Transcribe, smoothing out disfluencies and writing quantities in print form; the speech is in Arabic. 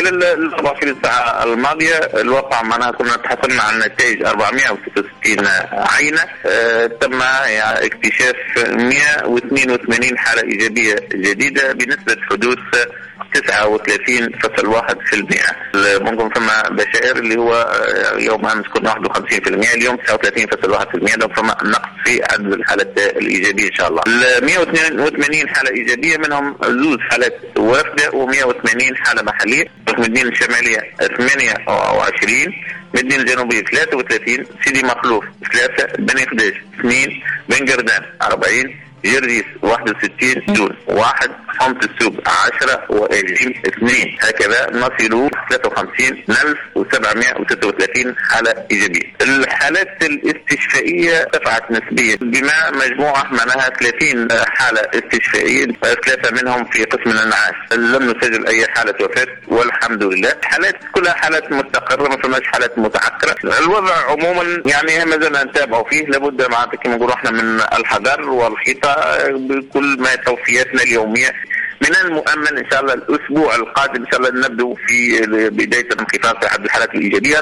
خلال ال 24 ساعة الماضية الواقع معناها كنا تحصلنا على نتائج 466 عينة، تم اكتشاف 182 حالة إيجابية جديدة بنسبة حدوث 39.1%. ممكن فما بشائر اللي هو يوم امس كنا 51%، اليوم 39.1%، لو فما نقص في عدد الحالات الايجابيه ان شاء الله. ال 182 حاله ايجابيه منهم زوج حالات وافده و180 حاله محليه. من المدينه الشماليه 28، من المدينه الجنوبيه 33، سيدي مخلوف 3، بني قديش 2، بن قردان 40، جرجيس 61، جون 1، حومة السوق 10 وإليم 2. هكذا نصل 53,736 حالة إيجابية. الحالات الاستشفائية ارتفعت نسبيا بما مجموعة معناها 30 حالة استشفائية، 3 منهم في قسم الانعاش. لم نسجل أي حالة وفاة والحمد لله. حالات كلها حالات مستقرة، ما فماش حالات متعكرة. الوضع عموما يعني ما زلنا نتابعه فيه، لابد معناتها كما نقولوا احنا من الحذر والخطة بكل ما توصياتنا اليومية. من المؤمن ان شاء الله الاسبوع القادم ان شاء الله نبدأ في بداية الانخفاض في عدد الحالات الايجابية.